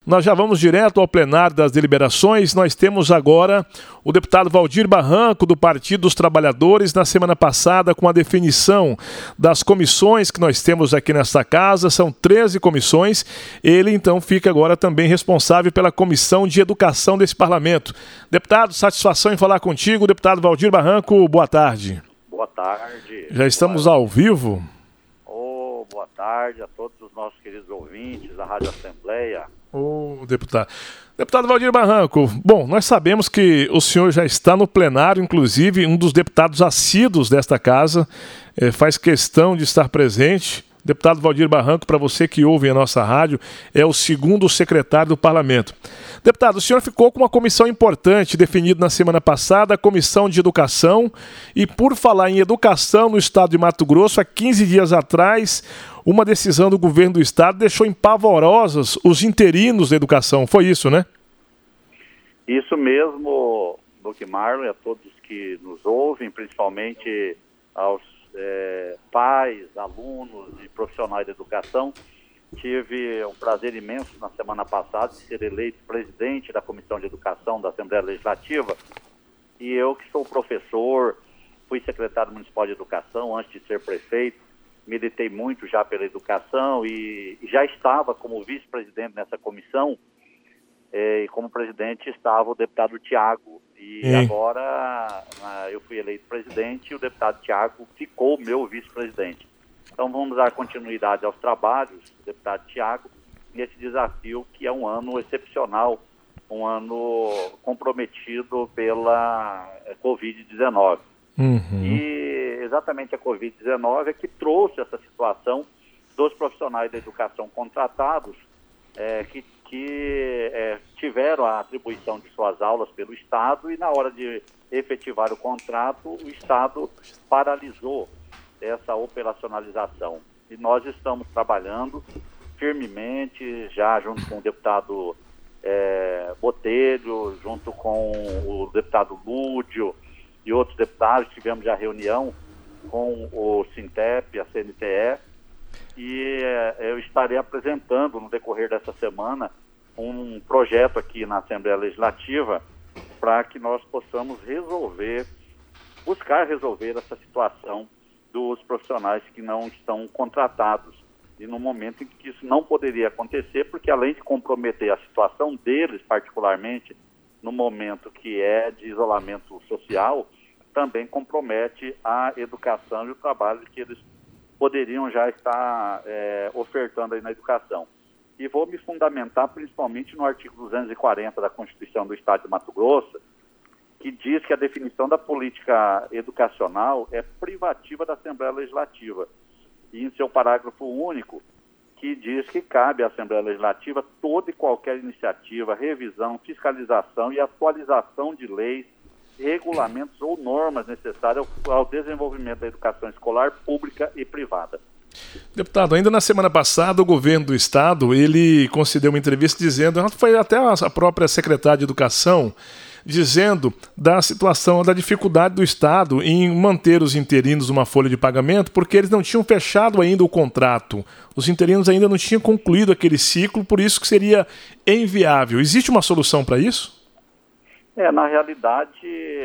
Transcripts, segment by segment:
Nós já vamos direto ao plenário das deliberações. Nós temos agora o deputado Valdir Barranco, do Partido dos Trabalhadores, na semana passada, com a definição das comissões que nós temos aqui nesta casa. São 13 comissões. Ele, então, fica agora também responsável pela Comissão de Educação desse parlamento. Deputado, satisfação em falar contigo. Deputado Valdir Barranco, boa tarde. Boa tarde. Já estamos ao vivo? Boa tarde a todos os nossos queridos ouvintes da Rádio Assembleia. Deputado. Deputado Valdir Barranco, bom, nós sabemos que o senhor já está no plenário, inclusive um dos deputados assíduos desta casa, faz questão de estar presente. Deputado Valdir Barranco, para você que ouve a nossa rádio, é o segundo secretário do parlamento. Deputado, o senhor ficou com uma comissão importante definida na semana passada, a Comissão de Educação, e por falar em educação no estado de Mato Grosso, há 15 dias atrás, uma decisão do governo do estado deixou empavorosos os interinos da educação. Foi isso, né? Isso mesmo, Duque Marlon, e a todos que nos ouvem, principalmente aos pais, alunos e profissionais da educação. Tive um prazer imenso na semana passada de ser eleito presidente da Comissão de Educação da Assembleia Legislativa, e eu, que sou professor, fui secretário municipal de educação antes de ser prefeito, militei muito já pela educação e já estava como vice-presidente nessa comissão, e como presidente estava o deputado Tiago. E agora eu fui eleito presidente e o deputado Tiago ficou meu vice-presidente. Então vamos dar continuidade aos trabalhos do deputado Tiago nesse desafio que é um ano excepcional, um ano comprometido pela Covid-19. E exatamente a Covid-19 é que trouxe essa situação dos profissionais da educação contratados que tiveram a atribuição de suas aulas pelo Estado, e na hora de efetivar o contrato, o Estado paralisou essa operacionalização. E nós estamos trabalhando firmemente, já junto com o deputado Botelho, junto com o deputado Lúdio e outros deputados. Tivemos já reunião com o Sintep, a CNTE, e eu estarei apresentando no decorrer dessa semana um projeto aqui na Assembleia Legislativa para que nós possamos buscar resolver essa situação dos profissionais que não estão contratados. E no momento em que isso não poderia acontecer, porque além de comprometer a situação deles, particularmente no momento que é de isolamento social, também compromete a educação e o trabalho que eles poderiam já estar ofertando aí na educação. E vou me fundamentar principalmente no artigo 240 da Constituição do Estado de Mato Grosso, que diz que a definição da política educacional é privativa da Assembleia Legislativa. E em seu parágrafo único, que diz que cabe à Assembleia Legislativa toda e qualquer iniciativa, revisão, fiscalização e atualização de leis, regulamentos ou normas necessárias ao desenvolvimento da educação escolar pública e privada. Deputado, ainda na semana passada, o governo do estado, ele concedeu uma entrevista dizendo, foi até a própria secretária de Educação, dizendo da situação, da dificuldade do estado em manter os interinos numa folha de pagamento, porque eles não tinham fechado ainda o contrato. Os interinos ainda não tinham concluído aquele ciclo, por isso que seria inviável. Existe uma solução para isso? Na realidade,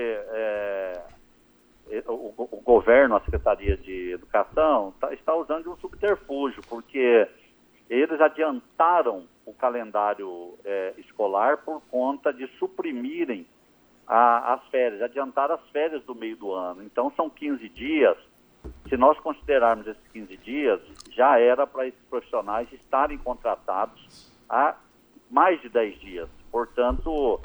o governo, a Secretaria de Educação, está usando de um subterfúgio, porque eles adiantaram o calendário escolar por conta de suprimirem as férias, adiantaram as férias do meio do ano. Então são 15 dias, se nós considerarmos esses 15 dias, já era para esses profissionais estarem contratados há mais de 10 dias. Portanto,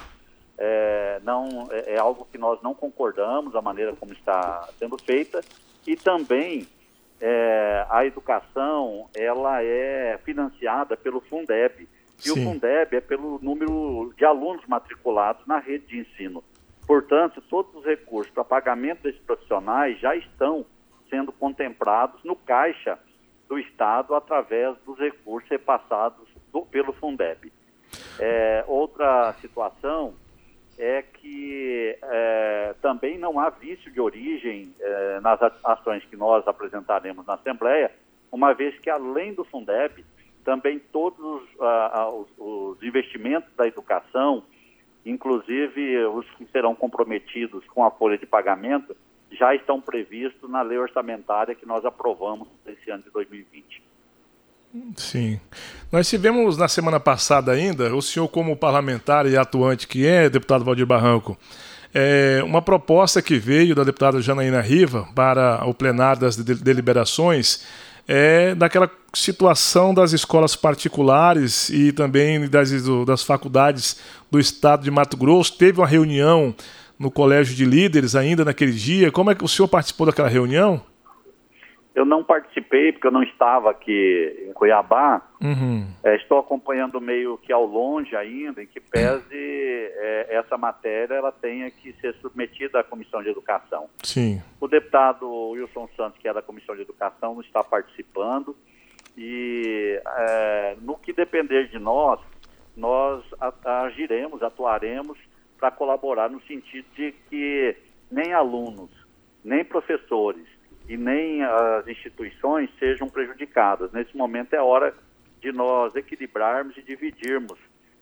é algo que nós não concordamos, a maneira como está sendo feita, e também a educação, ela é financiada pelo Fundeb, e o Fundeb é pelo número de alunos matriculados na rede de ensino. Portanto, todos os recursos para pagamento desses profissionais já estão sendo contemplados no caixa do Estado através dos recursos repassados pelo Fundeb. Outra situação é que também não há vício de origem nas ações que nós apresentaremos na Assembleia, uma vez que, além do Fundeb, também todos os investimentos da educação, inclusive os que serão comprometidos com a folha de pagamento, já estão previstos na lei orçamentária que nós aprovamos esse ano de 2020. Sim. Nós tivemos na semana passada ainda, o senhor como parlamentar e atuante que é, deputado Valdir Barranco, uma proposta que veio da deputada Janaína Riva para o plenário das deliberações, daquela situação das escolas particulares e também das faculdades do estado de Mato Grosso. Teve uma reunião no Colégio de Líderes ainda naquele dia. Como é que o senhor participou daquela reunião? Eu não participei porque eu não estava aqui em Cuiabá. Estou acompanhando meio que ao longe ainda, em que pese essa matéria ela tenha que ser submetida à Comissão de Educação. Sim. O deputado Wilson Santos, que é da Comissão de Educação, não está participando e no que depender de nós agiremos, atuaremos para colaborar no sentido de que nem alunos, nem professores e nem as instituições sejam prejudicadas. Nesse momento é hora de nós equilibrarmos e dividirmos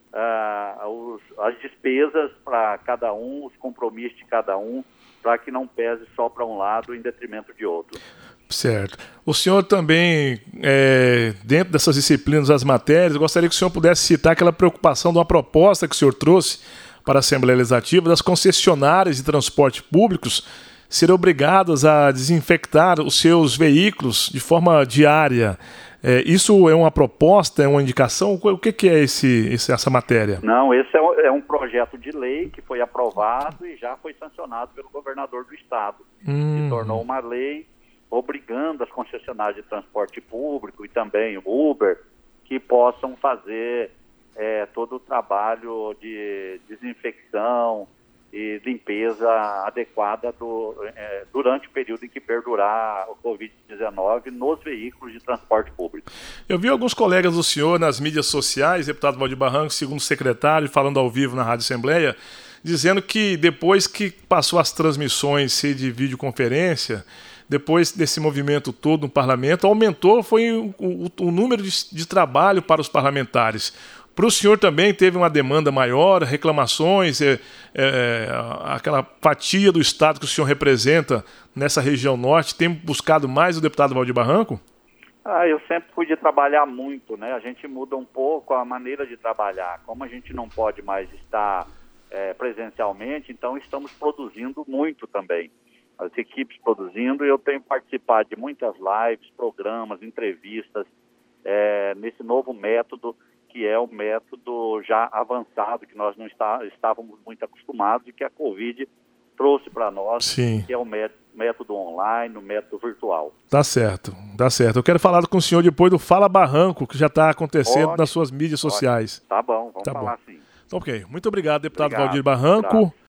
as despesas para cada um, os compromissos de cada um, para que não pese só para um lado em detrimento de outro. Certo. O senhor também, dentro dessas disciplinas, as matérias, eu gostaria que o senhor pudesse citar aquela preocupação de uma proposta que o senhor trouxe para a Assembleia Legislativa das concessionárias de transporte públicos serem obrigadas a desinfectar os seus veículos de forma diária. Isso é uma proposta, é uma indicação? O que é essa matéria? Não, esse é um projeto de lei que foi aprovado e já foi sancionado pelo governador do estado. Se tornou uma lei obrigando as concessionárias de transporte público e também o Uber que possam fazer todo o trabalho de desinfecção e limpeza adequada durante o período em que perdurar o Covid-19 nos veículos de transporte público. Eu vi alguns colegas do senhor nas mídias sociais, deputado Valdir Barranco, segundo secretário, falando ao vivo na Rádio Assembleia, dizendo que depois que passou as transmissões de videoconferência, depois desse movimento todo no parlamento, aumentou o número de trabalho para os parlamentares. Para o senhor também teve uma demanda maior, reclamações, aquela fatia do estado que o senhor representa nessa região norte, tem buscado mais o deputado Valdir Barranco? Eu sempre fui de trabalhar muito, né? A gente muda um pouco a maneira de trabalhar. Como a gente não pode mais estar presencialmente, então estamos produzindo muito também. As equipes produzindo, e eu tenho participado de muitas lives, programas, entrevistas, nesse novo método, que é o método já avançado, que nós não estávamos muito acostumados e que a Covid trouxe para nós. Sim. Que é o método online, o método virtual. Tá certo. Eu quero falar com o senhor depois do Fala Barranco, que já está acontecendo nas suas mídias sociais. Tá bom, vamos falar sim. Ok, muito obrigado, deputado Valdir Barranco.